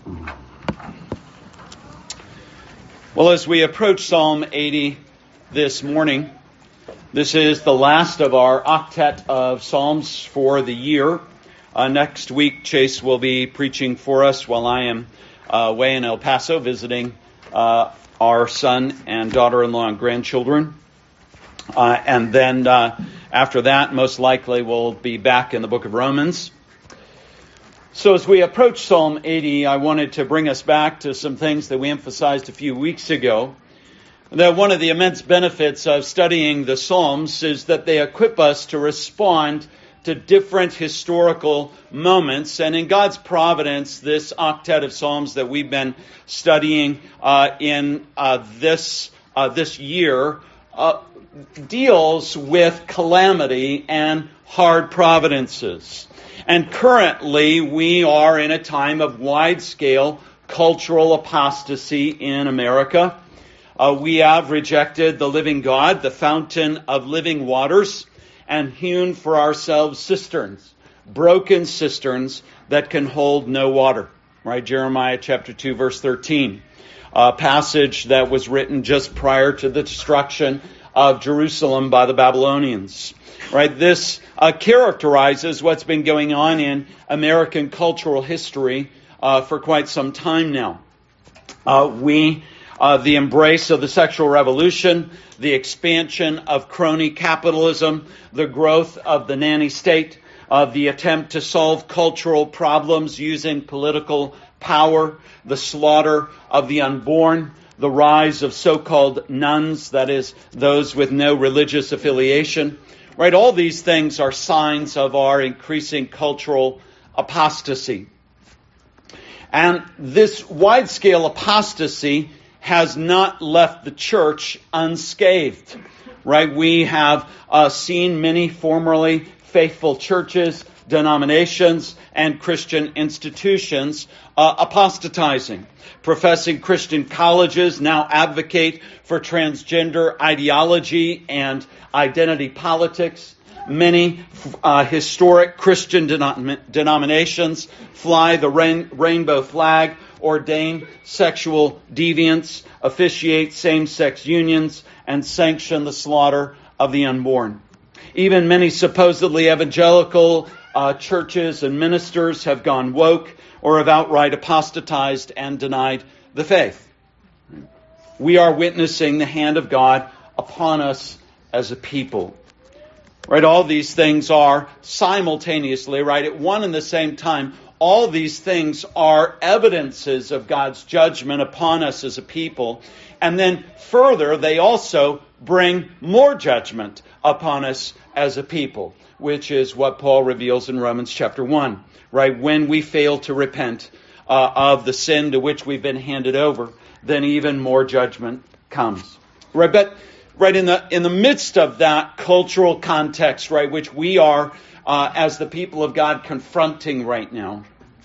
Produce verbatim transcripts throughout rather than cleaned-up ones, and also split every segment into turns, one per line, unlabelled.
Well, as we approach Psalm eighty this morning, this is the last of our octet of Psalms for the year. Uh, next week, Chase will be preaching for us while I am uh, away in El Paso visiting uh, our son and daughter-in-law and grandchildren. Uh, and then uh, after that, most likely we'll be back in the book of Romans. So as we approach Psalm eighty, I wanted to bring us back to some things that we emphasized a few weeks ago. That one of the immense benefits of studying the Psalms is that they equip us to respond to different historical moments. And in God's providence, this octet of Psalms that we've been studying uh, in uh, this uh, this year uh, deals with calamity and hard providences. And currently, we are in a time of wide-scale cultural apostasy in America. Uh, we have rejected the living God, the fountain of living waters, and hewn for ourselves cisterns, broken cisterns that can hold no water. Right? Jeremiah chapter two, verse thirteen, a passage that was written just prior to the destruction of Jerusalem by the Babylonians. Right? This uh, characterizes what's been going on in American cultural history uh, for quite some time now. Uh, we, uh, the embrace of the sexual revolution, the expansion of crony capitalism, the growth of the nanny state, uh, the attempt to solve cultural problems using political power, the slaughter of the unborn, the rise of so-called nuns, that is, those with no religious affiliation. Right, all these things are signs of our increasing cultural apostasy. And this wide-scale apostasy has not left the church unscathed. Right, we have uh, seen many formerly faithful churches, denominations, and Christian institutions uh, apostatizing. Professing Christian colleges now advocate for transgender ideology and identity politics. Many uh, historic Christian denom- denominations fly the rain- rainbow flag, ordain sexual deviants, officiate same-sex unions, and sanction the slaughter of the unborn. Even many supposedly evangelical uh, churches and ministers have gone woke or have outright apostatized and denied the faith. We are witnessing the hand of God upon us as a people. Right? All these things are simultaneously, right, at one and the same time, all these things are evidences of God's judgment upon us as a people. And then further, they also bring more judgment upon us as a people, which is what Paul reveals in Romans chapter one. Right? When we fail to repent uh, of the sin to which we've been handed over, then even more judgment comes. Right? But right in the in the midst of that cultural context, right, which we are uh, as the people of God confronting right now,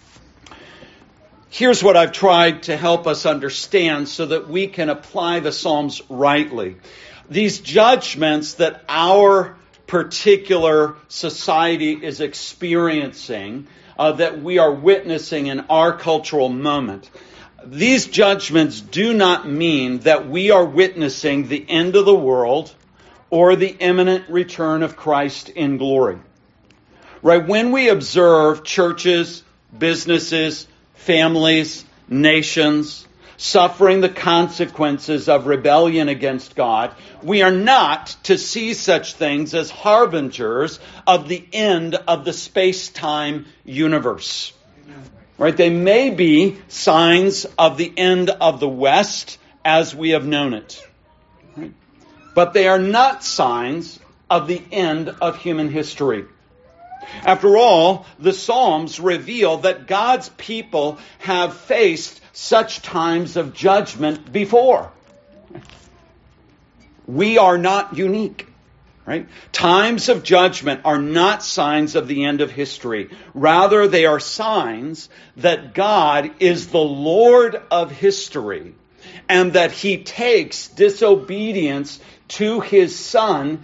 here's what I've tried to help us understand so that we can apply the Psalms rightly. These judgments that our particular society is experiencing, uh, that we are witnessing in our cultural moment, these judgments do not mean that we are witnessing the end of the world or the imminent return of Christ in glory. Right? When we observe churches, businesses, families, nations suffering the consequences of rebellion against God, we are not to see such things as harbingers of the end of the space-time universe. Right? They may be signs of the end of the West as we have known it. Right? But they are not signs of the end of human history. After all, the Psalms reveal that God's people have faced such times of judgment before. We are not unique. Right? Times of judgment are not signs of the end of history. Rather, they are signs that God is the Lord of history and that He takes disobedience to His Son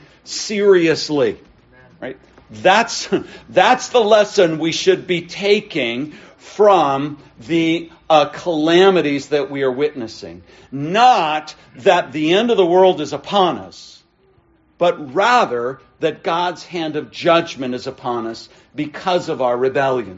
seriously. Right? That's, that's the lesson we should be taking from the uh, calamities that we are witnessing. Not that the end of the world is upon us, but rather that God's hand of judgment is upon us because of our rebellion.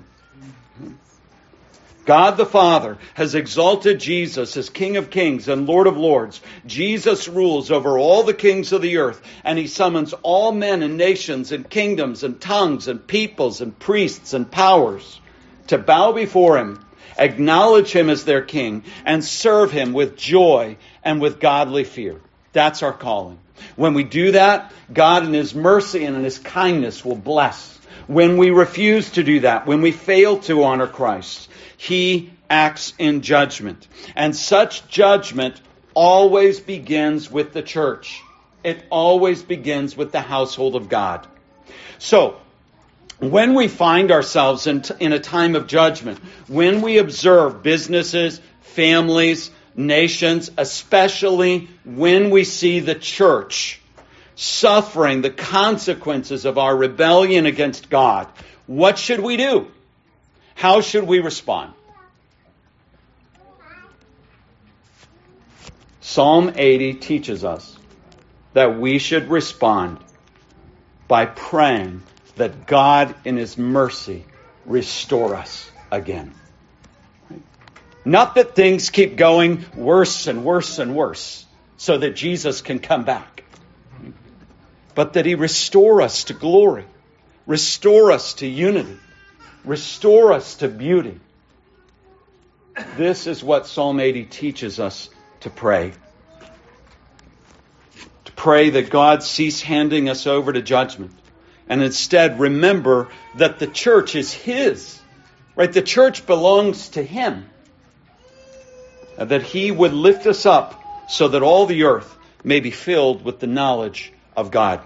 God the Father has exalted Jesus as King of Kings and Lord of Lords. Jesus rules over all the kings of the earth, and he summons all men and nations and kingdoms and tongues and peoples and priests and powers to bow before him, acknowledge him as their king, and serve him with joy and with godly fear. That's our calling. When we do that, God in his mercy and in his kindness will bless. When we refuse to do that, when we fail to honor Christ, he acts in judgment. And such judgment always begins with the church. It always begins with the household of God. So, when we find ourselves in, t- in a time of judgment, when we observe businesses, families, nations, especially when we see the church suffering the consequences of our rebellion against God, what should we do? How should we respond? Psalm eighty teaches us that we should respond by praying that God in his mercy restore us again. Not that things keep going worse and worse and worse so that Jesus can come back, but that he restore us to glory, restore us to unity, restore us to beauty. This is what Psalm eighty teaches us to pray. To pray that God cease handing us over to judgment, and instead remember that the church is his. Right? The church belongs to him. And that he would lift us up so that all the earth may be filled with the knowledge of God.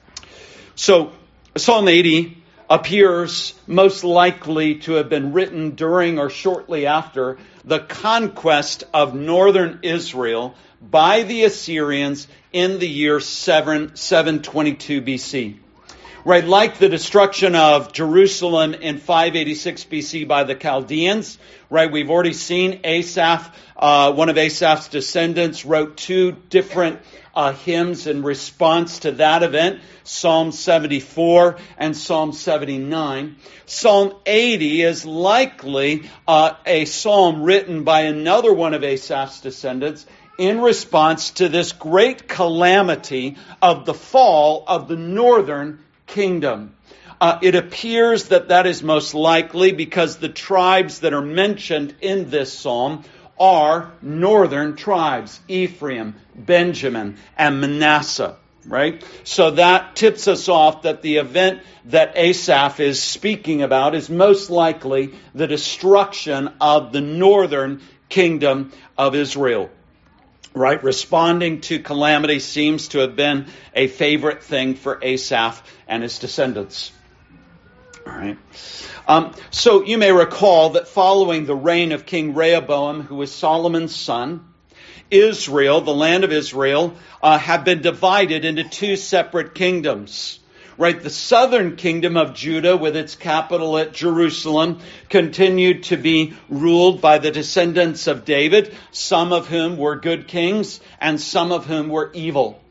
So, Psalm eighty appears most likely to have been written during or shortly after the conquest of northern Israel by the Assyrians in the year seven twenty-two B C. Right, like the destruction of Jerusalem in five eighty-six B C by the Chaldeans. Right, we've already seen Asaph, uh, one of Asaph's descendants, wrote two different uh, hymns in response to that event. Psalm seventy-four and Psalm seventy-nine. Psalm eighty is likely uh, a psalm written by another one of Asaph's descendants in response to this great calamity of the fall of the northern kingdom. Uh, it appears that that is most likely because the tribes that are mentioned in this psalm are northern tribes, Ephraim, Benjamin, and Manasseh. Right? So that tips us off that the event that Asaph is speaking about is most likely the destruction of the northern kingdom of Israel. Right? Responding to calamity seems to have been a favorite thing for Asaph and his descendants. All right. Um, so you may recall that following the reign of King Rehoboam, who was Solomon's son, Israel, the land of Israel, uh, had been divided into two separate kingdoms. Right, the southern kingdom of Judah, with its capital at Jerusalem, continued to be ruled by the descendants of David, some of whom were good kings and some of whom were evil.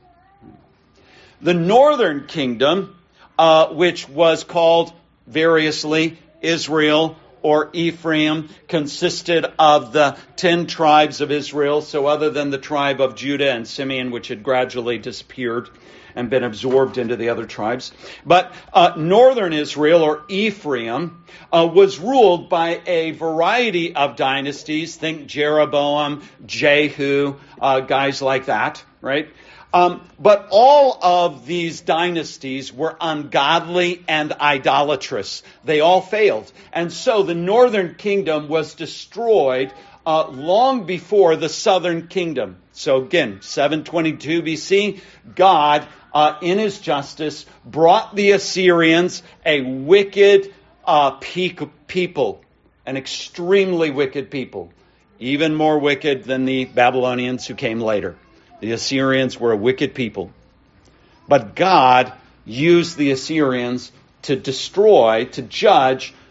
The northern kingdom, uh, which was called variously Israel or Ephraim, consisted of the ten tribes of Israel, so other than the tribe of Judah and Simeon, which had gradually disappeared and been absorbed into the other tribes. But uh, northern Israel, or Ephraim, uh, was ruled by a variety of dynasties. Think Jeroboam, Jehu, uh, guys like that, right? Um, but all of these dynasties were ungodly and idolatrous. They all failed. And so the northern kingdom was destroyed uh, long before the southern kingdom. So again, seven twenty-two B C, God, uh, in his justice, brought the Assyrians, a wicked uh, people, an extremely wicked people, even more wicked than the Babylonians who came later. The Assyrians were a wicked people. But God used the Assyrians to destroy, to judge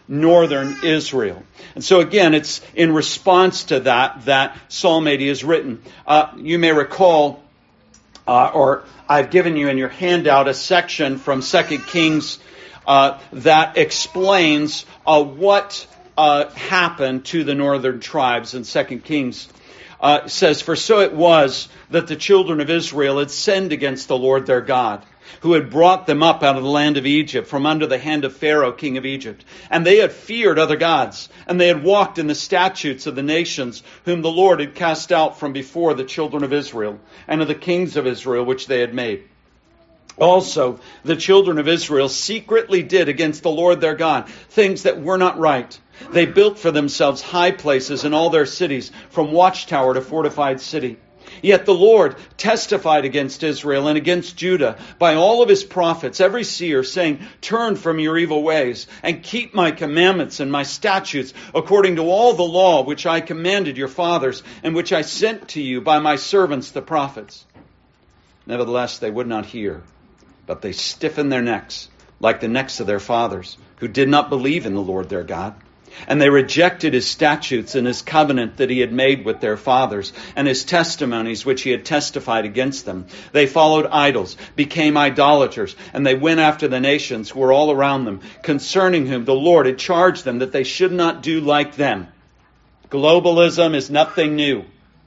northern Israel. And so again, it's in response to that that Psalm eighty is written. Uh, you may recall, uh, or I've given you in your handout a section from Second Kings uh, that explains uh, what uh, happened to the northern tribes in Second Kings. Uh, it says, "For so it was that the children of Israel had sinned against the Lord their God, who had brought them up out of the land of Egypt, from under the hand of Pharaoh, king of Egypt. And they had feared other gods, and they had walked in the statutes of the nations, whom the Lord had cast out from before the children of Israel, and of the kings of Israel, which they had made. Also, the children of Israel secretly did against the Lord their God things that were not right. They built for themselves high places in all their cities, from watchtower to fortified city. Yet the Lord testified against Israel and against Judah by all of his prophets, every seer, saying, Turn from your evil ways, and keep my commandments and my statutes, according to all the law which I commanded your fathers, and which I sent to you by my servants the prophets. Nevertheless, they would not hear, but they stiffened their necks, like the necks of their fathers, who did not believe in the Lord their God. And they rejected his statutes and his covenant that he had made with their fathers, and his testimonies which he had testified against them. They followed idols, became idolaters, and they went after the nations who were all around them, concerning whom the Lord had charged them that they should not do like them." Globalism is nothing new.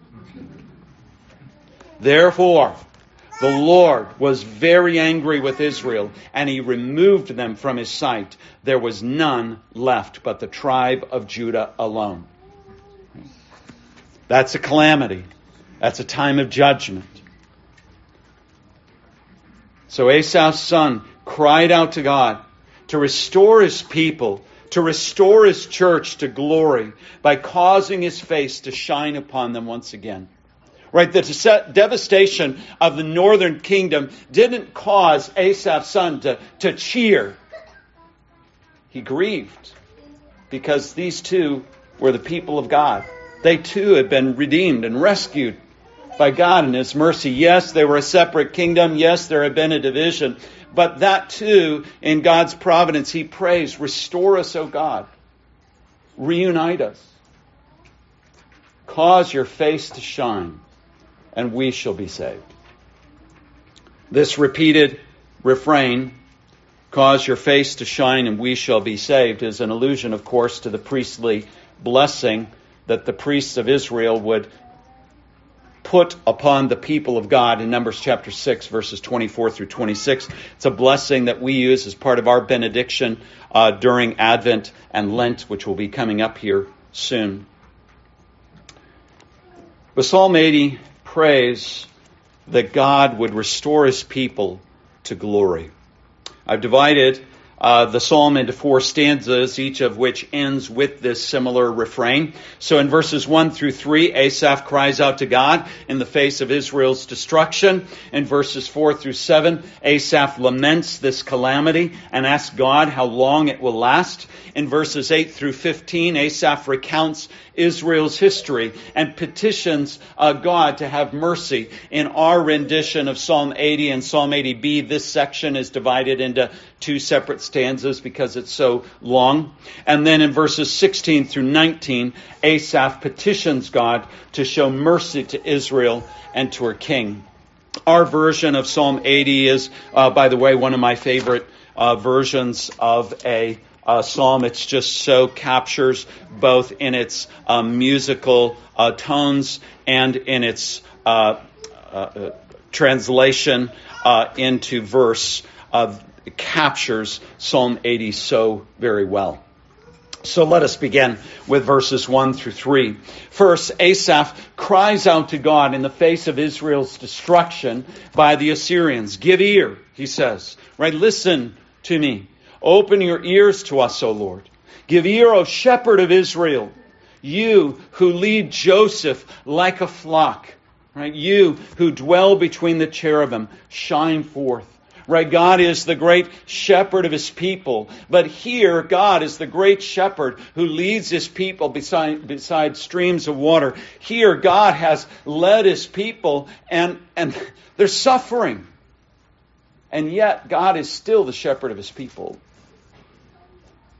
"Therefore, the Lord was very angry with Israel, and he removed them from his sight. There was none left but the tribe of Judah alone." That's a calamity. That's a time of judgment. So Asaph's son cried out to God to restore his people, to restore his church to glory by causing his face to shine upon them once again. Right, the devastation of the northern kingdom didn't cause Asaph's son to, to cheer. He grieved because these two were the people of God. They too had been redeemed and rescued by God in his mercy. Yes, they were a separate kingdom. Yes, there had been a division. But that too, in God's providence, he prays, "Restore us, O God. Reunite us. Cause your face to shine, and we shall be saved." This repeated refrain, "Cause your face to shine and we shall be saved," is an allusion, of course, to the priestly blessing that the priests of Israel would put upon the people of God in Numbers chapter six, verses twenty-four through twenty-six. It's a blessing that we use as part of our benediction uh, during Advent and Lent, which will be coming up here soon. But Psalm eighty prays that God would restore his people to glory. I've divided uh, the psalm into four stanzas, each of which ends with this similar refrain. So in verses one through three, Asaph cries out to God in the face of Israel's destruction. In verses four through seven, Asaph laments this calamity and asks God how long it will last. In verses eight through fifteen, Asaph recounts Israel's history and petitions uh, God to have mercy. In our rendition of Psalm eighty and Psalm eighty B, this section is divided into two separate stanzas because it's so long. And then in verses sixteen through nineteen, Asaph petitions God to show mercy to Israel and to her king. Our version of Psalm eighty is, uh, by the way, one of my favorite uh, versions of a Uh, psalm. It's just so captures both in its uh, musical uh, tones and in its uh, uh, translation uh, into verse. Uh, it captures Psalm eighty so very well. So let us begin with verses one through three. First, Asaph cries out to God in the face of Israel's destruction by the Assyrians. "Give ear," he says. Right? "Listen to me. Open your ears to us, O Lord. Give ear, O shepherd of Israel, you who lead Joseph like a flock." Right? "You who dwell between the cherubim, shine forth." Right? God is the great shepherd of his people. But here, God is the great shepherd who leads his people beside, beside streams of water. Here, God has led his people and, and they're suffering. And yet, God is still the shepherd of his people.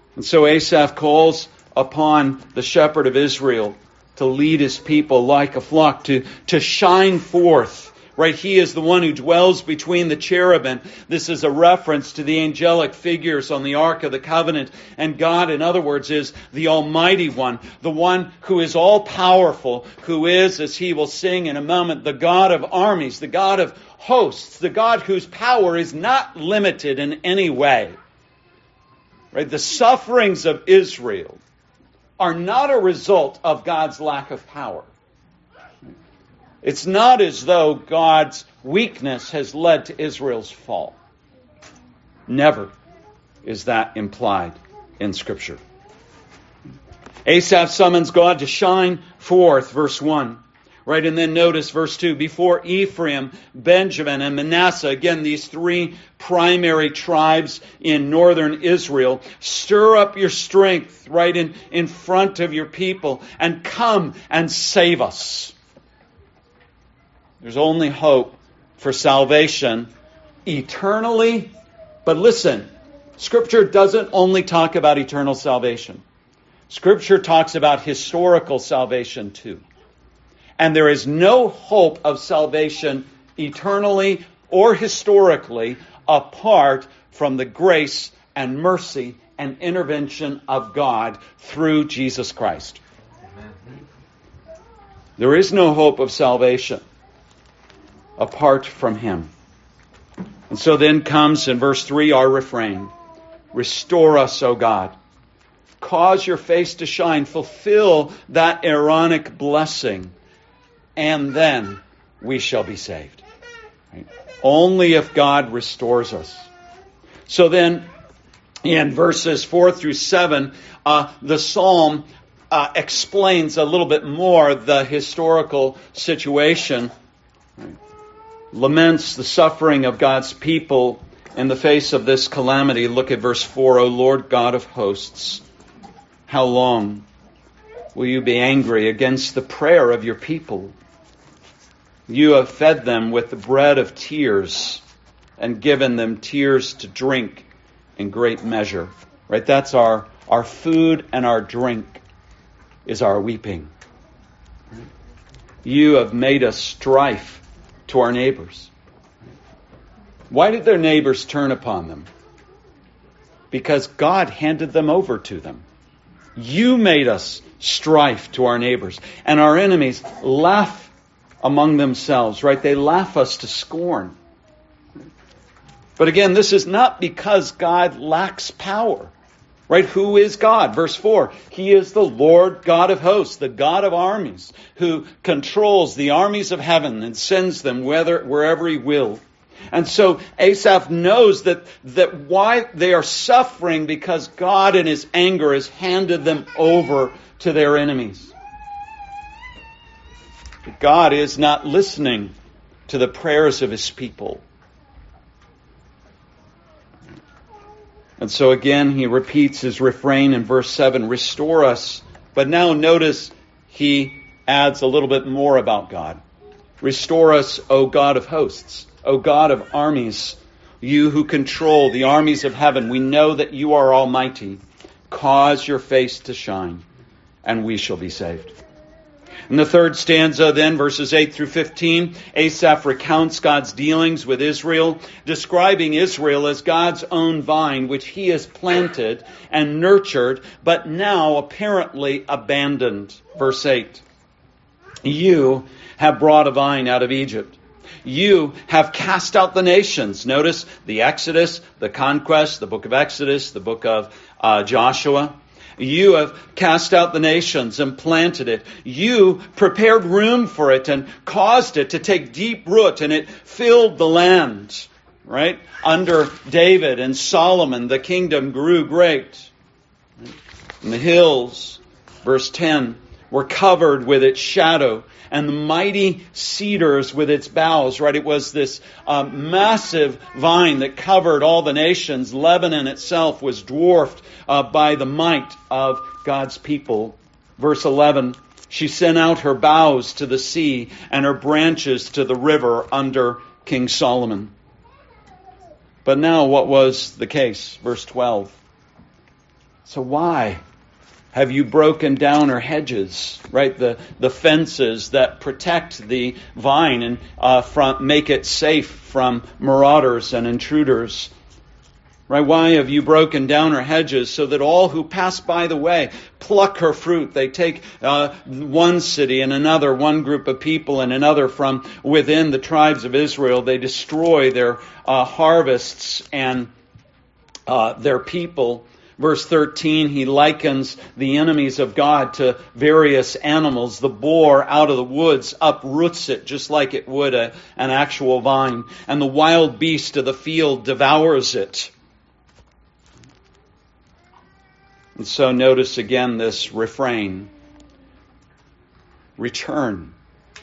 And so Asaph calls upon the shepherd of Israel to lead his people like a flock, to, to shine forth. Right? He is the one who dwells between the cherubim. This is a reference to the angelic figures on the Ark of the Covenant. And God, in other words, is the Almighty One, the one who is all-powerful, who is, as he will sing in a moment, the God of armies, the God of hosts, the God whose power is not limited in any way. Right? The sufferings of Israel are not a result of God's lack of power. It's not as though God's weakness has led to Israel's fall. Never is that implied in Scripture. Asaph summons God to shine forth, verse one. Right, and then notice verse two. Before Ephraim, Benjamin, and Manasseh, again, these three primary tribes in northern Israel, stir up your strength right in, in front of your people and come and save us. There's only hope for salvation eternally. But listen, Scripture doesn't only talk about eternal salvation. Scripture talks about historical salvation too. And there is no hope of salvation eternally or historically apart from the grace and mercy and intervention of God through Jesus Christ. There is no hope of salvation apart from Him. And so then comes in verse three our refrain. Restore us, O God. Cause your face to shine. Fulfill that Aaronic blessing. And then we shall be saved. Right? Only if God restores us. So then, in verses four through seven, uh, the psalm uh, explains a little bit more the historical situation. Right? Laments the suffering of God's people in the face of this calamity. Look at verse four. O Lord God of hosts, how long will you be angry against the prayer of your people? You have fed them with the bread of tears and given them tears to drink in great measure. Right? That's our, our food and our drink is our weeping. You have made us strife to our neighbors. Why did their neighbors turn upon them? Because God handed them over to them. You made us strife to our neighbors. And our enemies laugh among themselves, right? They laugh us to scorn. But again, this is not because God lacks power. Right? Who is God? Verse four. He is the Lord God of hosts, the God of armies, who controls the armies of heaven and sends them whether, wherever He will. And so Asaph knows that, that why they are suffering because God in His anger has handed them over to their enemies. But God is not listening to the prayers of His people. And so again, he repeats his refrain in verse seven, restore us. But now notice he adds a little bit more about God. Restore us, O God of hosts, O God of armies, you who control the armies of heaven. We know that you are almighty. Cause your face to shine, and we shall be saved. In the third stanza then, verses eight through fifteen, Asaph recounts God's dealings with Israel, describing Israel as God's own vine, which He has planted and nurtured, but now apparently abandoned. Verse eight, you have brought a vine out of Egypt. You have cast out the nations. Notice the Exodus, the conquest, the book of Exodus, the book of uh, Joshua. You have cast out the nations and planted it. You prepared room for it and caused it to take deep root, and it filled the land. Right? Under David and Solomon, the kingdom grew great. And the hills, verse ten, were covered with its shadow, and the mighty cedars with its boughs. Right? It was this um, massive vine that covered all the nations. Lebanon itself was dwarfed uh, by the might of God's people. Verse eleven, she sent out her boughs to the sea and her branches to the river under King Solomon. But now what was the case? Verse twelve. So why have you broken down her hedges, right? The the fences that protect the vine and uh, from make it safe from marauders and intruders. Right? Why have you broken down her hedges so that all who pass by the way pluck her fruit? They take uh, one city and another, one group of people and another from within the tribes of Israel. They destroy their uh, harvests and uh, their people. Verse thirteen, he likens the enemies of God to various animals. The boar out of the woods uproots it just like it would a, an actual vine. And the wild beast of the field devours it. And so notice again this refrain. Return.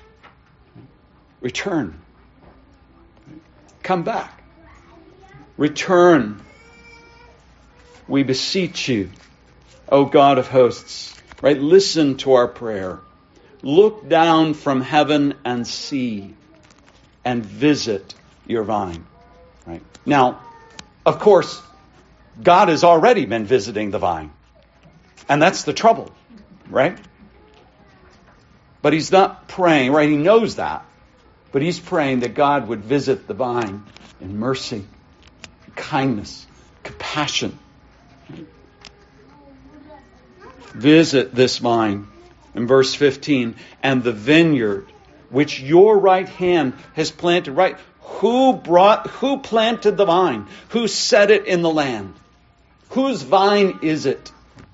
Return. Come back. Return. We beseech you, O God of hosts. Right? Listen to our prayer. Look down from heaven and see and visit your vine. Right? Now, of course, God has already been visiting the vine. And that's the trouble, right? But he's not praying, right? He knows that. But he's praying that God would visit the vine in mercy, kindness, compassion. Visit this vine. In verse fifteen, and the vineyard which your right hand has planted, right? Who brought, who planted the vine? Who set it in the land? Whose vine is it?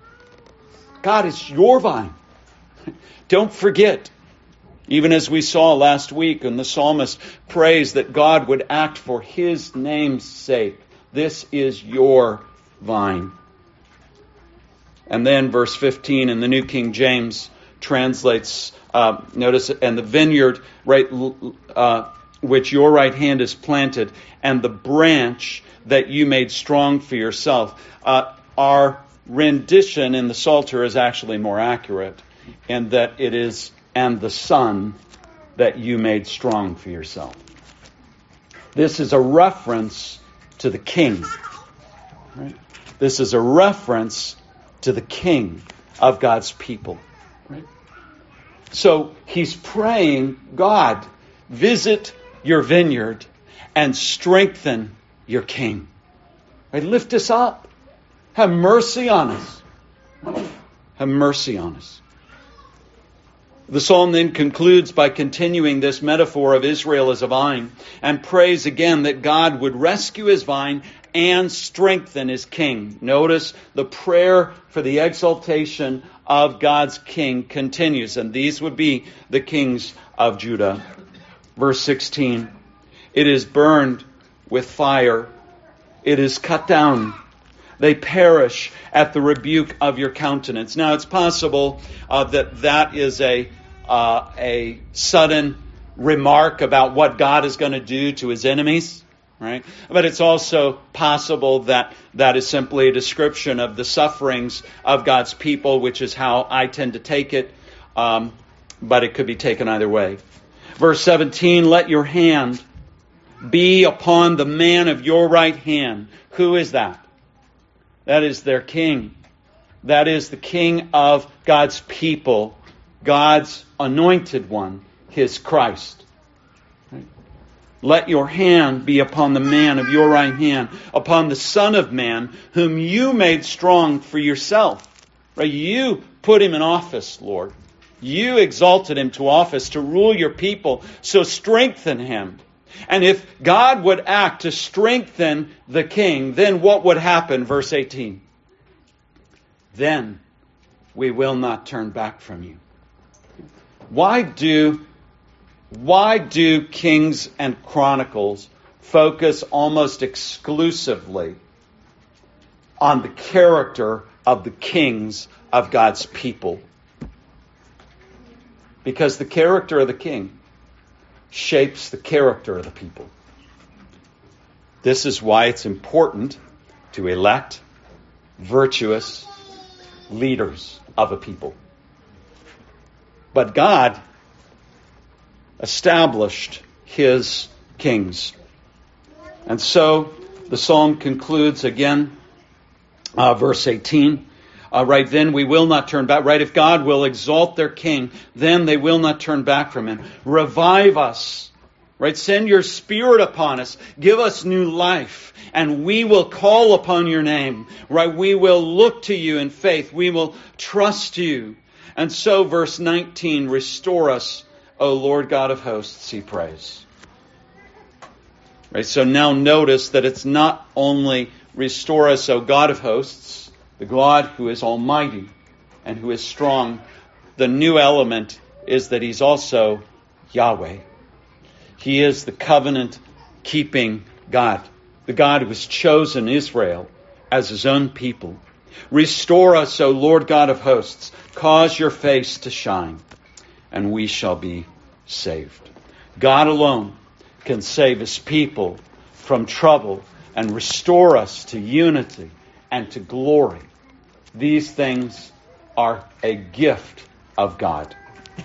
God, it's your vine. Don't forget. Even as we saw last week, and the psalmist prays that God would act for his name's sake. This is your vine. And then verse fifteen in the New King James translates, uh, notice, and the vineyard, right, uh, which your right hand is planted, and the branch that you made strong for yourself. Uh, our rendition in the Psalter is actually more accurate in that it is, and the son that you made strong for yourself. This is a reference to the king. Right? This is a reference to the king of God's people. Right? So he's praying, God, visit your vineyard and strengthen your king. Right? Lift us up. Have mercy on us. Have mercy on us. The psalm then concludes by continuing this metaphor of Israel as a vine and prays again that God would rescue his vine and strengthen his king. Notice the prayer for the exaltation of God's king continues, and these would be the kings of Judah. Verse sixteen, it is burned with fire. It is cut down. They perish at the rebuke of your countenance. Now, it's possible uh, that that is a uh, a sudden remark about what God is going to do to his enemies, right? But it's also possible that that is simply a description of the sufferings of God's people, which is how I tend to take it. Um, but it could be taken either way. Verse seventeen, let your hand be upon the man of your right hand. Who is that? That is their king. That is the king of God's people, God's anointed one, his Christ. Right? Let your hand be upon the man of your right hand, upon the Son of Man, whom you made strong for yourself. Right? You put him in office, Lord. You exalted him to office to rule your people, so strengthen him. And if God would act to strengthen the king, then what would happen? Verse eighteen. Then we will not turn back from you. Why do, why do Kings and Chronicles focus almost exclusively on the character of the kings of God's people? Because the character of the king shapes the character of the people. This is why it's important to elect virtuous leaders of a people. But God established his kings. And so the psalm concludes again, uh, verse eighteen, Uh, right, then we will not turn back. Right, if God will exalt their king, then they will not turn back from him. Revive us. Right, send your Spirit upon us. Give us new life. And we will call upon your name. Right, we will look to you in faith. We will trust you. And so, verse nineteen, restore us, O Lord God of hosts, he prays. Right, so now notice that it's not only restore us, O God of hosts, the God who is almighty and who is strong. The new element is that he's also Yahweh. He is the covenant-keeping God, the God who has chosen Israel as his own people. Restore us, O Lord God of hosts. Cause your face to shine, and we shall be saved. God alone can save his people from trouble and restore us to unity and to glory. These things are a gift of God.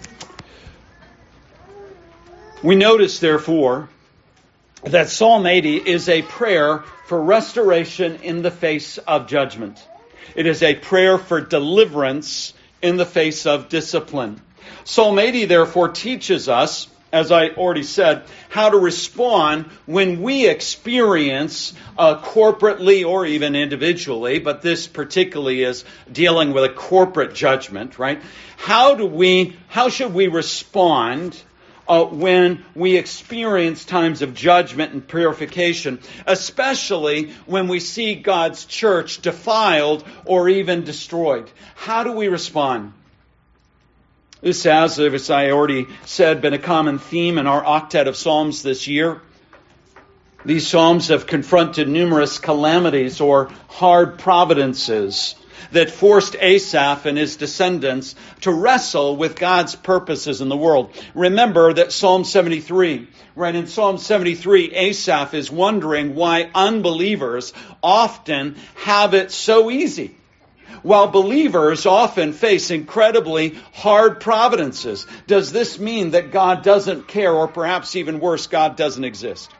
We notice, therefore, that Psalm eighty is a prayer for restoration in the face of judgment. It is a prayer for deliverance in the face of discipline. Psalm eighty, therefore, teaches us, as I already said, how to respond when we experience uh, corporately or even individually, but this particularly is dealing with a corporate judgment, right? How do we, how should we respond Uh, when we experience times of judgment and purification, especially when we see God's church defiled or even destroyed? How do we respond? This has, as I already said, been a common theme in our octet of Psalms this year. These Psalms have confronted numerous calamities or hard providences that forced Asaph and his descendants to wrestle with God's purposes in the world. Remember that Psalm seventy-three, right? In Psalm seventy-three, Asaph is wondering why unbelievers often have it so easy, while believers often face incredibly hard providences. Does this mean that God doesn't care, or perhaps even worse, God doesn't exist?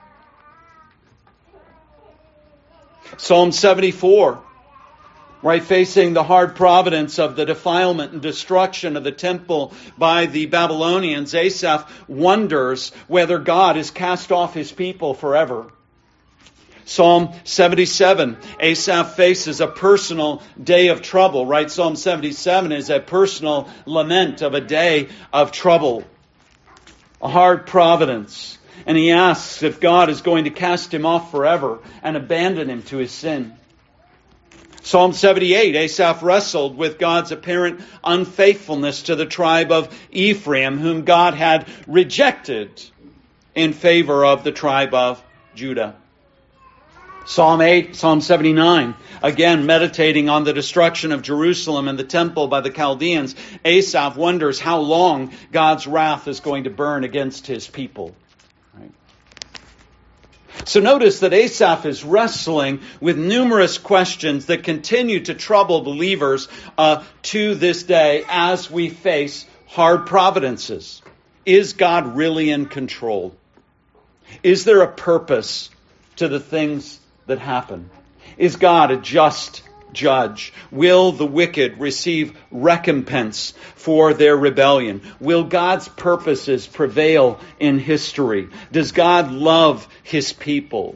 Psalm seventy-four, right, facing the hard providence of the defilement and destruction of the temple by the Babylonians, Asaph wonders whether God has cast off his people forever. Psalm seventy-seven, Asaph faces a personal day of trouble, right? Psalm seventy-seven is a personal lament of a day of trouble, a hard providence. And he asks if God is going to cast him off forever and abandon him to his sin. Psalm seventy-eight, Asaph wrestled with God's apparent unfaithfulness to the tribe of Ephraim, whom God had rejected in favor of the tribe of Judah. Psalm eight, Psalm seventy-nine, again meditating on the destruction of Jerusalem and the temple by the Chaldeans, Asaph wonders how long God's wrath is going to burn against his people. Right? So notice that Asaph is wrestling with numerous questions that continue to trouble believers uh, to this day as we face hard providences. Is God really in control? Is there a purpose to the things that happen? Is God a just judge? Will the wicked receive recompense for their rebellion? Will God's purposes prevail in history? Does God love his people?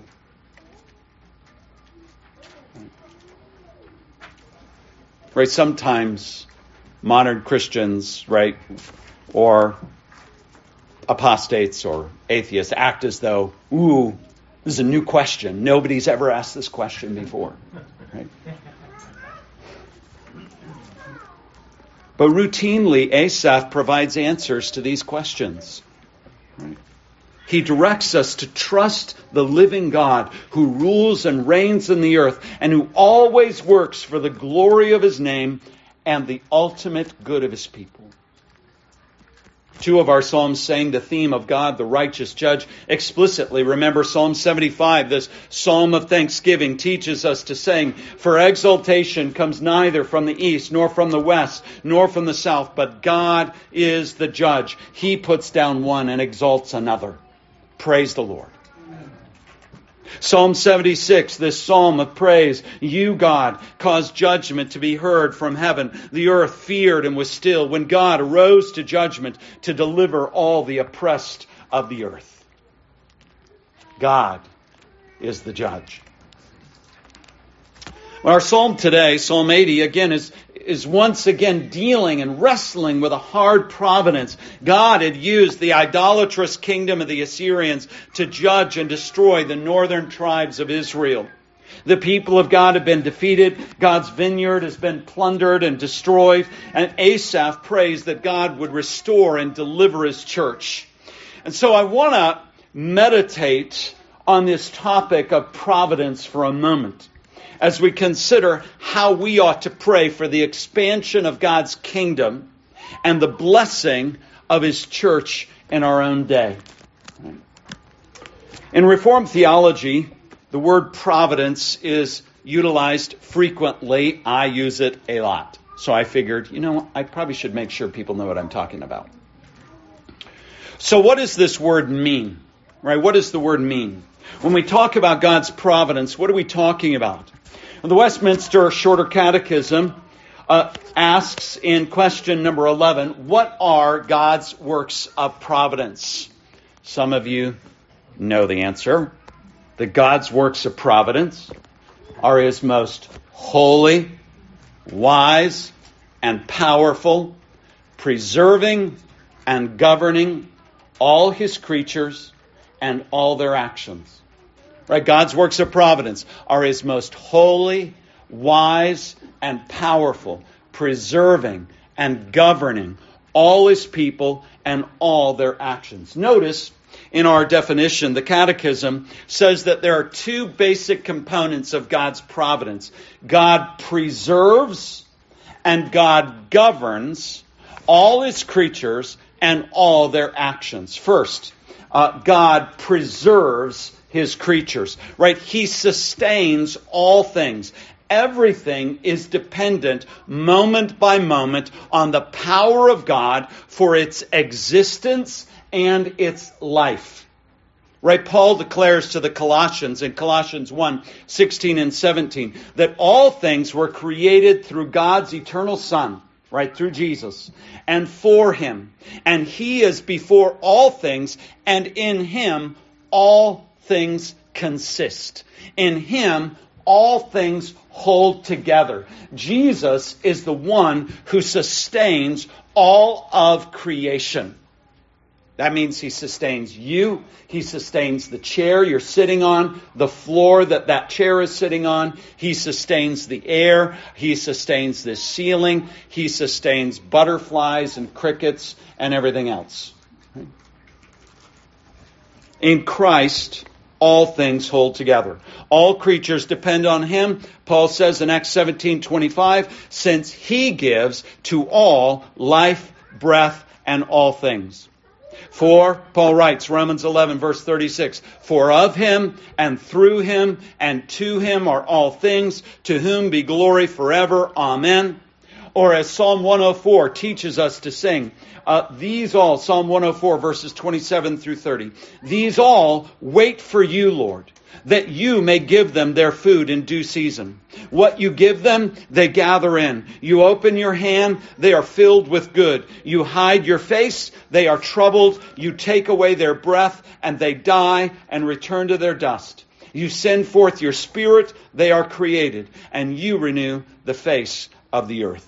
Right, sometimes modern Christians, right, or apostates or atheists act as though, ooh, this is a new question. Nobody's ever asked this question before. Right? But routinely, Asaph provides answers to these questions. Right? He directs us to trust the living God who rules and reigns in the earth and who always works for the glory of his name and the ultimate good of his people. Two of our Psalms saying the theme of God, the righteous judge, explicitly. Remember Psalm seventy-five, this Psalm of thanksgiving, teaches us to sing, "For exaltation comes neither from the east, nor from the west, nor from the south, but God is the judge. He puts down one and exalts another." Praise the Lord. Psalm seventy-six, this psalm of praise. You, God, caused judgment to be heard from heaven. The earth feared and was still when God arose to judgment to deliver all the oppressed of the earth. God is the judge. Our psalm today, Psalm eighty, again, is, is once again dealing and wrestling with a hard providence. God had used the idolatrous kingdom of the Assyrians to judge and destroy the northern tribes of Israel. The people of God have been defeated. God's vineyard has been plundered and destroyed. And Asaph prays that God would restore and deliver His church. And so I want to meditate on this topic of providence for a moment, as we consider how we ought to pray for the expansion of God's kingdom and the blessing of His church in our own day. In Reformed theology, the word providence is utilized frequently. I use it a lot. So I figured, you know, I probably should make sure people know what I'm talking about. So what does this word mean? Right? What does the word mean? When we talk about God's providence, what are we talking about? The Westminster Shorter Catechism uh, asks in question number eleven, what are God's works of providence? Some of you know the answer. That God's works of providence are His most holy, wise, and powerful, preserving and governing all His creatures and all their actions. Right? God's works of providence are His most holy, wise, and powerful, preserving and governing all His people and all their actions. Notice in our definition, the Catechism says that there are two basic components of God's providence. God preserves and God governs all His creatures and all their actions. First, uh, God preserves His creatures, right? He sustains all things. Everything is dependent moment by moment on the power of God for its existence and its life. Right? Paul declares to the Colossians in Colossians one, sixteen and seventeen that all things were created through God's eternal Son, right? Through Jesus, and for Him. And He is before all things, and in Him all things consist. In Him, all things hold together. Jesus is the one who sustains all of creation. That means He sustains you. He sustains the chair you're sitting on, the floor that that chair is sitting on. He sustains the air. He sustains the ceiling. He sustains butterflies and crickets and everything else. In Christ, all things hold together. All creatures depend on Him. Paul says in Acts seventeen twenty-five, since He gives to all life, breath, and all things. For, Paul writes, Romans eleven, verse thirty-six, for of Him and through Him and to Him are all things, to whom be glory forever. Amen. Or as Psalm one oh four teaches us to sing, uh, these all, Psalm one oh four, verses twenty-seven through thirty, these all wait for you, Lord, that you may give them their food in due season. What you give them, they gather in. You open your hand, they are filled with good. You hide your face, they are troubled. You take away their breath, and they die and return to their dust. You send forth your Spirit, they are created, and you renew the face of the earth.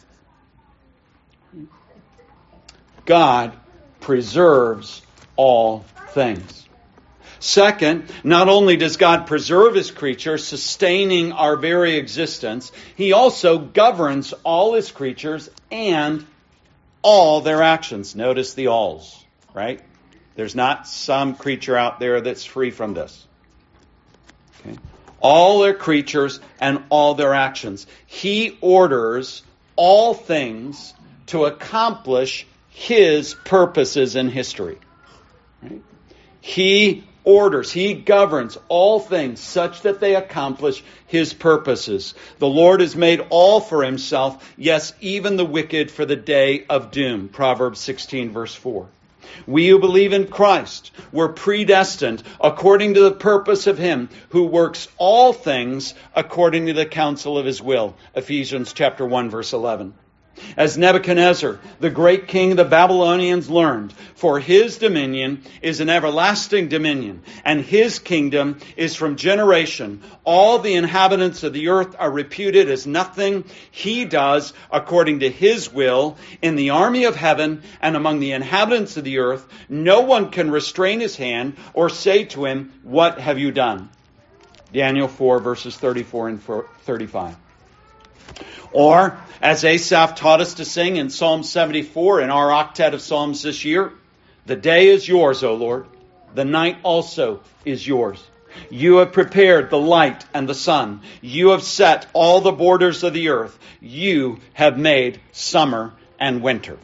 God preserves all things. Second, not only does God preserve His creatures, sustaining our very existence, He also governs all His creatures and all their actions. Notice the alls, right? There's not some creature out there that's free from this. Okay. All their creatures and all their actions. He orders all things to accomplish His purposes in history. Right? He orders, He governs all things such that they accomplish His purposes. The Lord has made all for Himself, yes, even the wicked for the day of doom. Proverbs sixteen, verse four. We who believe in Christ were predestined according to the purpose of him who works all things according to the counsel of his will. Ephesians chapter one, verse eleven. As Nebuchadnezzar, the great king of the Babylonians, learned, for his dominion is an everlasting dominion, and his kingdom is from generation. All the inhabitants of the earth are reputed as nothing. He does according to his will in the army of heaven and among the inhabitants of the earth. No one can restrain his hand or say to him, "What have you done?" Daniel four, verses thirty-four and thirty-five. Or, as Asaph taught us to sing in Psalm seventy-four in our octet of Psalms this year, the day is yours, O Lord. The night also is yours. You have prepared the light and the sun. You have set all the borders of the earth. You have made summer and winter.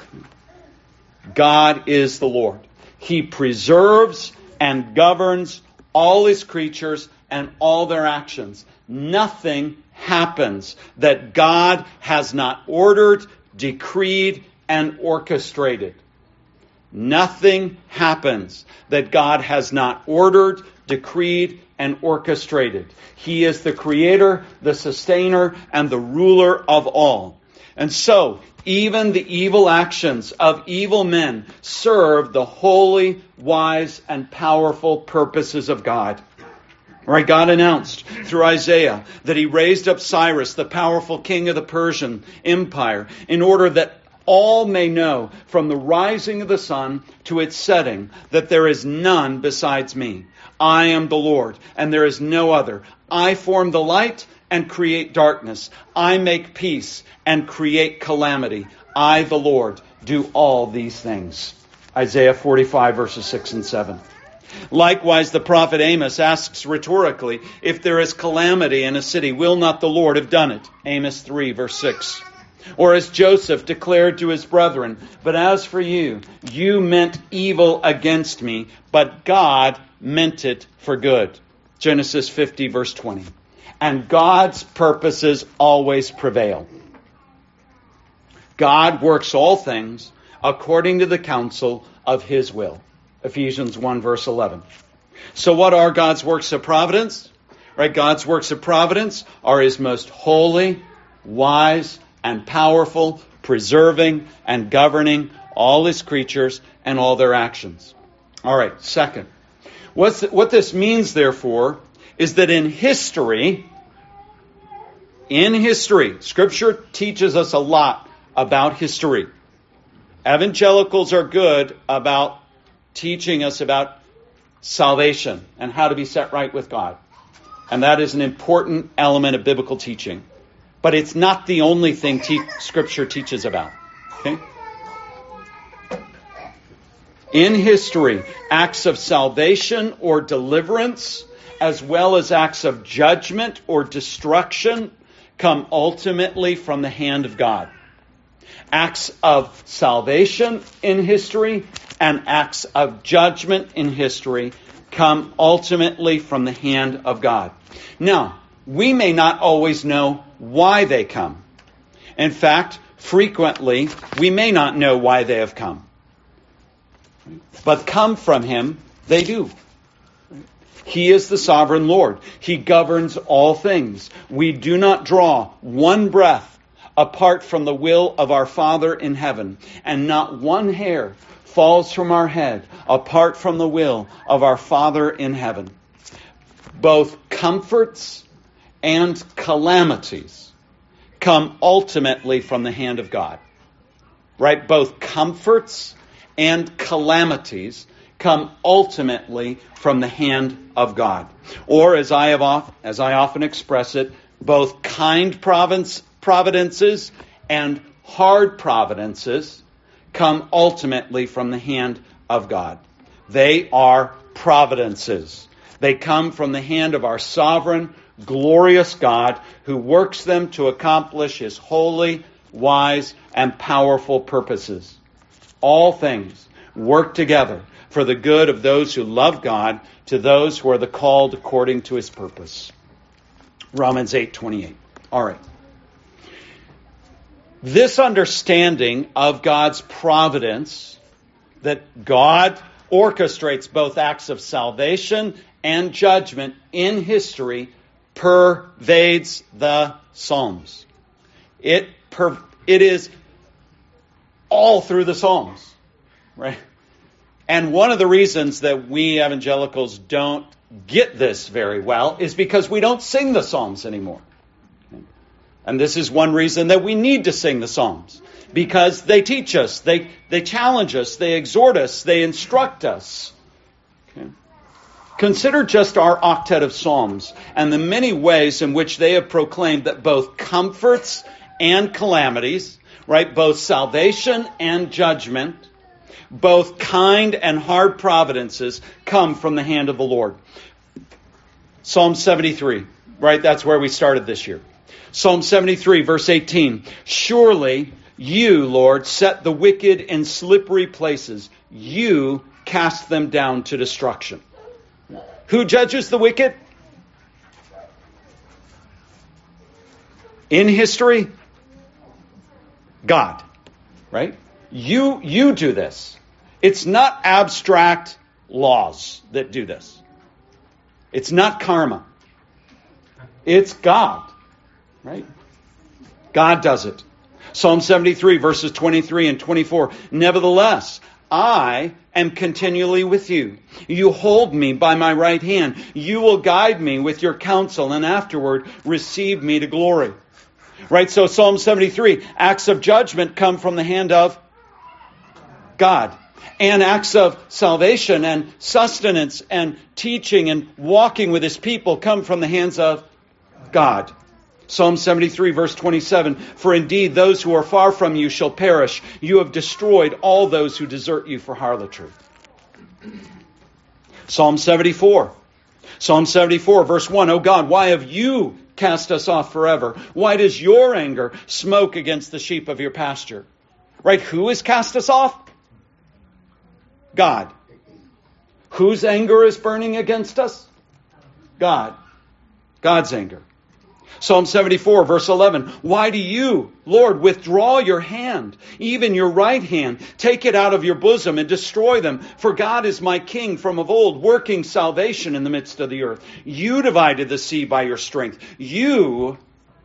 God is the Lord. He preserves and governs all his creatures and all their actions. Nothing happens that God has not ordered, decreed, and orchestrated. Nothing happens that God has not ordered, decreed, and orchestrated. He is the creator, the sustainer, and the ruler of all. And so, even the evil actions of evil men serve the holy, wise, and powerful purposes of God. Right, God announced through Isaiah that he raised up Cyrus, the powerful king of the Persian Empire, in order that all may know from the rising of the sun to its setting that there is none besides me. I am the Lord, and there is no other. I form the light and create darkness. I make peace and create calamity. I, the Lord, do all these things. Isaiah forty-five, verses six and seven. Likewise, the prophet Amos asks rhetorically, if there is calamity in a city, will not the Lord have done it? Amos three, verse six. Or as Joseph declared to his brethren, but as for you, you meant evil against me, but God meant it for good. Genesis fifty, verse twenty. And God's purposes always prevail. God works all things according to the counsel of his will. Ephesians one, verse eleven. So what are God's works of providence? Right, God's works of providence are his most holy, wise, and powerful, preserving and governing all his creatures and all their actions. All right, second. What's, what this means, therefore, is that in history, in history, Scripture teaches us a lot about history. Evangelicals are good about teaching us about salvation and how to be set right with God. And that is an important element of biblical teaching. But it's not the only thing te- Scripture teaches about. Okay? In history, acts of salvation or deliverance, as well as acts of judgment or destruction, come ultimately from the hand of God. Acts of salvation in history and acts of judgment in history come ultimately from the hand of God. Now, we may not always know why they come. In fact, frequently, we may not know why they have come. But come from him, they do. He is the sovereign Lord. He governs all things. We do not draw one breath apart from the will of our Father in heaven, and not one hair falls from our head apart from the will of our Father in heaven. Both comforts and calamities come ultimately from the hand of God. Right? Both comforts and calamities come ultimately from the hand of God. Or as I have oft, as I often express it, both kind providence, providences and hard providences come ultimately from the hand of God. They are providences. They come from the hand of our sovereign, glorious God who works them to accomplish his holy, wise, and powerful purposes. All things work together for the good of those who love God, to those who are the called according to his purpose. Romans eight twenty-eight. All right. This understanding of God's providence that God orchestrates both acts of salvation and judgment in history pervades the Psalms. It per, it is all through the Psalms, right? And one of the reasons that we evangelicals don't get this very well is because we don't sing the Psalms anymore. And this is one reason that we need to sing the Psalms, because they teach us, they, they challenge us, they exhort us, they instruct us. Okay. Consider just our octet of Psalms and the many ways in which they have proclaimed that both comforts and calamities, right, both salvation and judgment, both kind and hard providences come from the hand of the Lord. Psalm seventy-three, right, that's where we started this year. Psalm seventy-three, verse eighteen. Surely you, Lord, set the wicked in slippery places. You cast them down to destruction. Who judges the wicked? In history, God, right? You, you do this. It's not abstract laws that do this. It's not karma. It's God, right? God does it. Psalm seventy-three, verses twenty-three and twenty-four. Nevertheless, I am continually with you. You hold me by my right hand. You will guide me with your counsel, and afterward receive me to glory. Right, so Psalm seventy-three, acts of judgment come from the hand of God. And acts of salvation and sustenance and teaching and walking with his people come from the hands of God. Psalm seventy-three, verse twenty-seven. For indeed those who are far from you shall perish. You have destroyed all those who desert you for harlotry. Psalm seventy-four. Psalm seventy-four, verse one. O God, why have you cast us off forever? Why does your anger smoke against the sheep of your pasture? Right? Who has cast us off? God. Whose anger is burning against us? God. God's anger. Psalm seventy-four, verse eleven. Why do you, Lord, withdraw your hand, even your right hand? Take it out of your bosom and destroy them. For God is my king from of old, working salvation in the midst of the earth. You divided the sea by your strength. You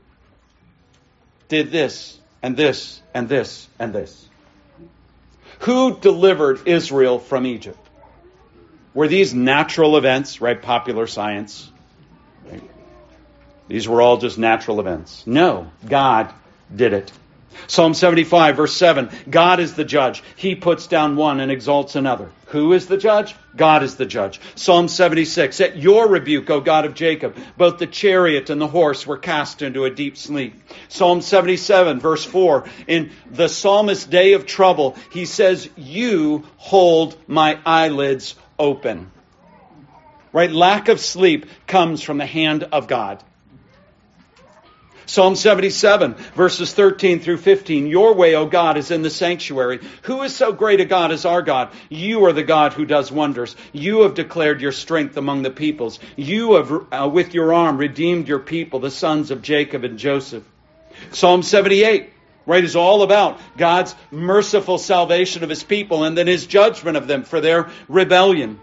did this and this and this and this. Who delivered Israel from Egypt? Were these natural events, right? Popular science. Right? These were all just natural events. No, God did it. Psalm seventy-five, verse seven. God is the judge. He puts down one and exalts another. Who is the judge? God is the judge. Psalm seventy-six. At your rebuke, O God of Jacob, both the chariot and the horse were cast into a deep sleep. Psalm seventy-seven, verse four. In the psalmist's day of trouble, he says, you hold my eyelids open. Right? Lack of sleep comes from the hand of God. Psalm seventy-seven, verses thirteen through fifteen. Your way, O God, is in the sanctuary. Who is so great a God as our God? You are the God who does wonders. You have declared your strength among the peoples. You have, uh, with your arm, redeemed your people, the sons of Jacob and Joseph. Psalm seventy-eight, right, is all about God's merciful salvation of his people and then his judgment of them for their rebellion.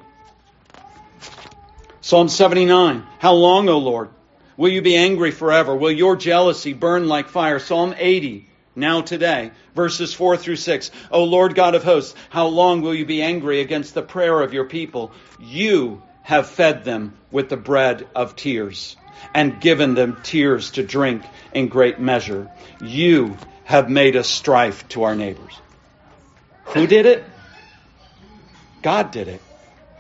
Psalm seventy-nine. How long, O Lord? Will you be angry forever? Will your jealousy burn like fire? Psalm eighty, now today, verses four through six. O Lord God of hosts, how long will you be angry against the prayer of your people? You have fed them with the bread of tears and given them tears to drink in great measure. You have made us strife to our neighbors. Who did it? God did it.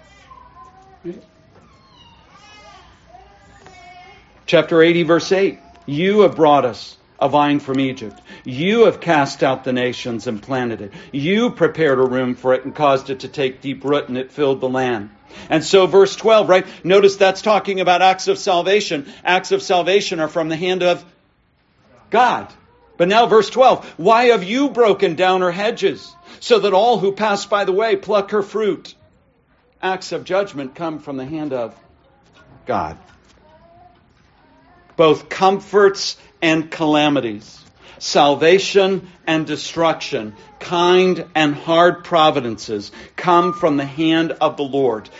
Chapter eighty, verse eight. You have brought us a vine from Egypt. You have cast out the nations and planted it. You prepared a room for it and caused it to take deep root, and it filled the land. And so verse twelve, right? Notice that's talking about acts of salvation. Acts of salvation are from the hand of God. But now verse twelve. Why have you broken down her hedges, so that all who pass by the way pluck her fruit? Acts of judgment come from the hand of God. Both comforts and calamities, Salvation and destruction, kind and hard providences come from the hand of the Lord.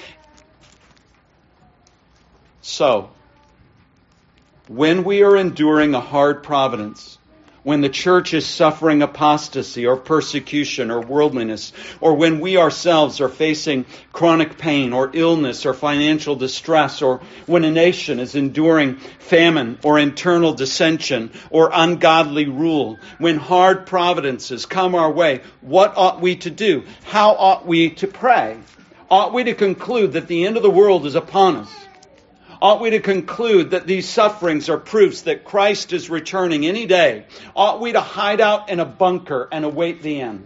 So, when we are enduring a hard providence, when the church is suffering apostasy or persecution or worldliness, or when we ourselves are facing chronic pain or illness or financial distress, or when a nation is enduring famine or internal dissension or ungodly rule, when hard providences come our way, what ought we to do? How ought we to pray? Ought we to conclude that the end of the world is upon us? Ought we to conclude that these sufferings are proofs that Christ is returning any day? Ought we to hide out in a bunker and await the end?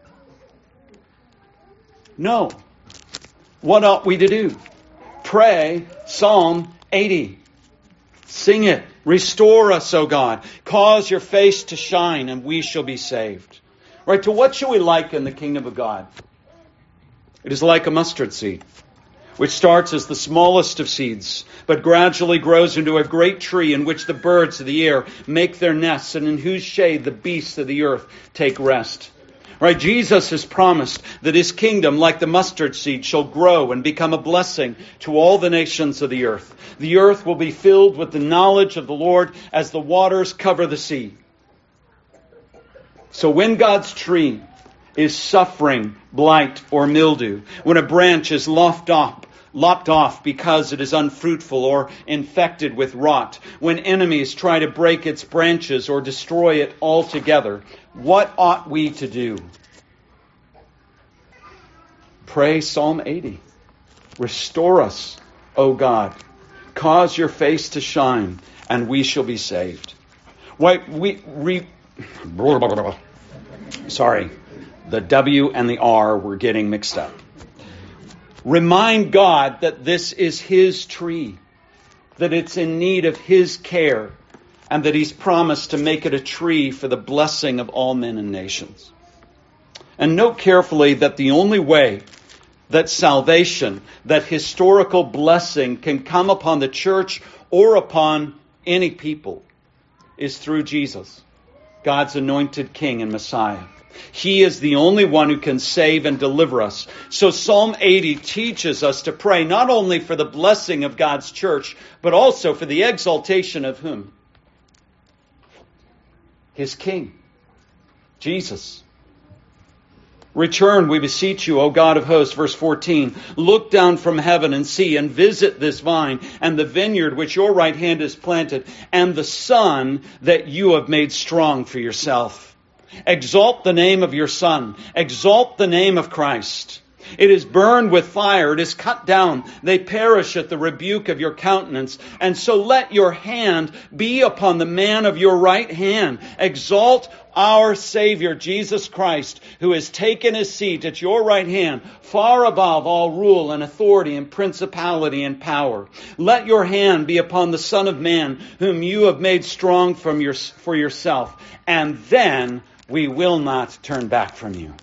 No. What ought we to do? Pray Psalm eighty. Sing it. Restore us, O God. Cause your face to shine, and we shall be saved. Right, to what shall we liken the kingdom of God? It is like a mustard seed, which starts as the smallest of seeds, but gradually grows into a great tree in which the birds of the air make their nests, and in whose shade the beasts of the earth take rest. Right? Jesus has promised that his kingdom, like the mustard seed, shall grow and become a blessing to all the nations of the earth. The earth will be filled with the knowledge of the Lord as the waters cover the sea. So when God's tree is suffering blight or mildew, when a branch is lopped off, lopped off because it is unfruitful or infected with rot, when enemies try to break its branches or destroy it altogether, what ought we to do? Pray Psalm eighty. Restore us, O God. Cause your face to shine, and we shall be saved. Why, we, re, sorry. The W and the R were getting mixed up. Remind God that this is his tree, that it's in need of his care, and that he's promised to make it a tree for the blessing of all men and nations. And note carefully that the only way that salvation, that historical blessing can come upon the church or upon any people is through Jesus, God's anointed King and Messiah. He is the only one who can save and deliver us. So Psalm eighty teaches us to pray not only for the blessing of God's church, but also for the exaltation of whom? His King, Jesus. Return, we beseech you, O God of hosts, verse fourteen. Look down from heaven and see, and visit this vine, and the vineyard which your right hand has planted, and the son that you have made strong for yourself. Exalt the name of your Son. Exalt the name of Christ. It is burned with fire. It is cut down. They perish at the rebuke of your countenance. And so let your hand be upon the man of your right hand. Exalt our Savior, Jesus Christ, who has taken his seat at your right hand, far above all rule and authority and principality and power. Let your hand be upon the Son of Man, whom you have made strong from your, for yourself. And then we will not turn back from you.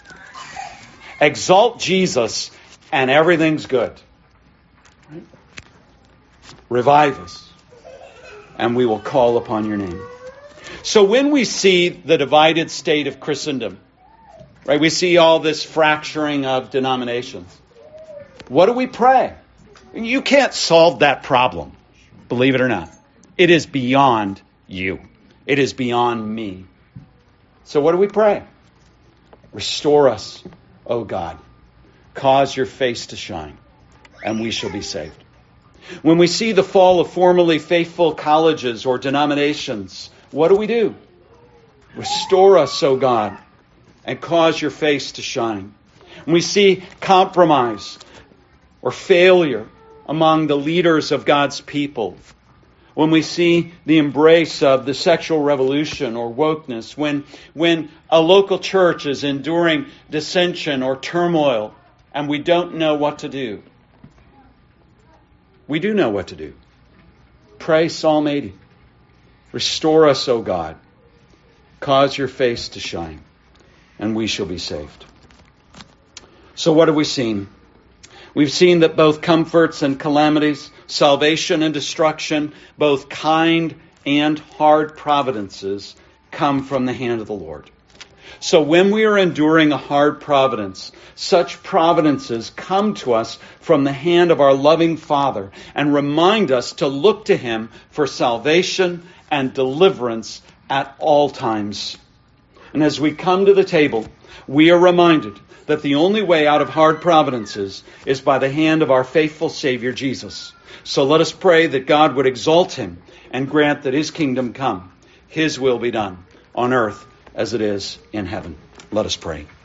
Exalt Jesus and everything's good. Right? Revive us and we will call upon your name. So when we see the divided state of Christendom, right, we see all this fracturing of denominations. What do we pray? You can't solve that problem, believe it or not. It is beyond you. It is beyond me. So what do we pray? Restore us, O God. Cause your face to shine, and we shall be saved. When we see the fall of formerly faithful colleges or denominations, what do we do? Restore us, O God, and cause your face to shine. When we see compromise or failure among the leaders of God's people, when we see the embrace of the sexual revolution or wokeness, when, when a local church is enduring dissension or turmoil and we don't know what to do, we do know what to do. Pray Psalm eighty. Restore us, O God. Cause your face to shine, and we shall be saved. So what have we seen? We've seen that both comforts and calamities, salvation and destruction, both kind and hard providences come from the hand of the Lord. So when we are enduring a hard providence, such providences come to us from the hand of our loving Father and remind us to look to Him for salvation and deliverance at all times. And as we come to the table, we are reminded that the only way out of hard providences is by the hand of our faithful Savior Jesus. So let us pray that God would exalt Him and grant that His kingdom come, His will be done on earth as it is in heaven. Let us pray.